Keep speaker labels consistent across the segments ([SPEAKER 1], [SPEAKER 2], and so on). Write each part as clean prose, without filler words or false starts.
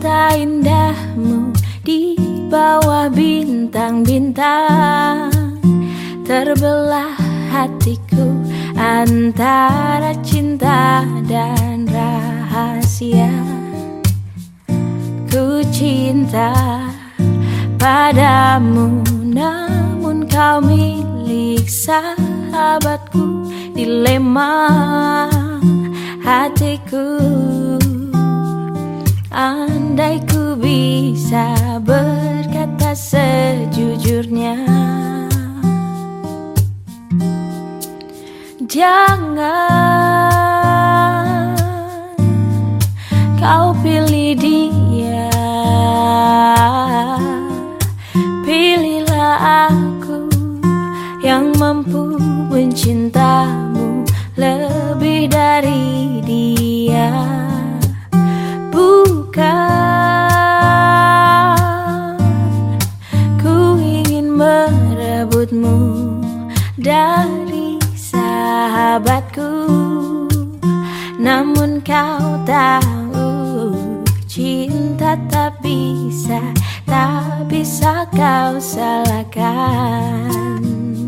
[SPEAKER 1] mata indahmu di bawah bintang-bintang, terbelah hatiku antara cinta dan rahasia. Ku cinta padamu, namun kau milik sahabatku. Dilema hatiku, andai ku bisa berkata sejujurnya. Jangan kau pilih dia, pilihlah aku yang mampu mencintamu lebih dari dia. Bukan ku ingin merebutmu dari sahabatku, namun kau tahu cinta tak bisa kau salahkan.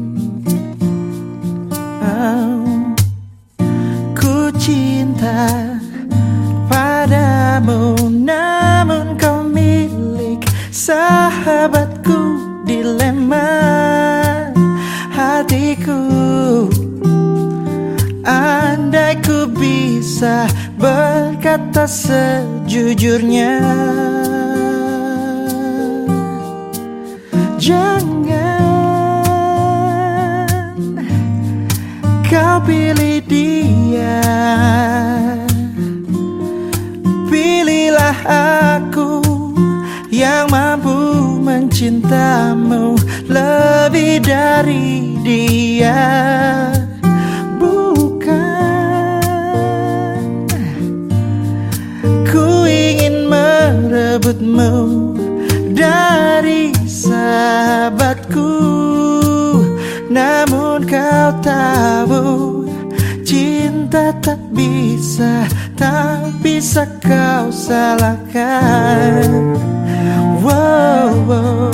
[SPEAKER 2] Ku cinta padamu, namun kau milik sahabatku. Dilema hatiku, andai ku bisa berkata sejujurnya. Jangan kau pilih dia, pilihlah aku yang mampu mencintamu lebih dari dia. Bukan ku ingin merebutmu dari sahabatku, namun kau tahu cinta tak bisa kau salahkan. Wow, wow.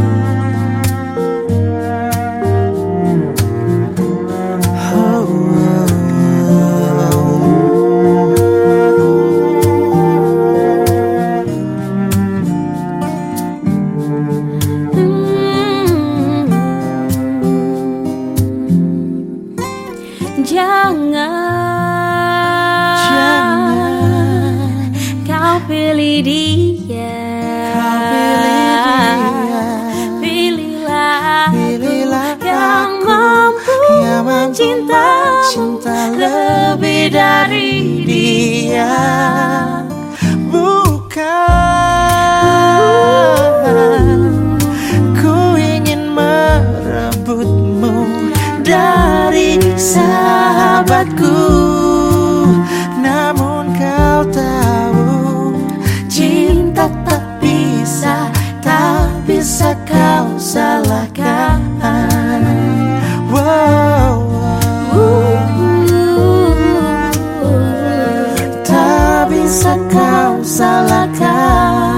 [SPEAKER 1] Jangan kau pilih dia, pilihlah aku yang mampu mencintamu lebih dari dia.
[SPEAKER 2] Bukan ku ingin merebutmu dari sahabatku, namun kau tahu cinta tak bisa kau salahkan. Wow, tak bisa kau salahkan.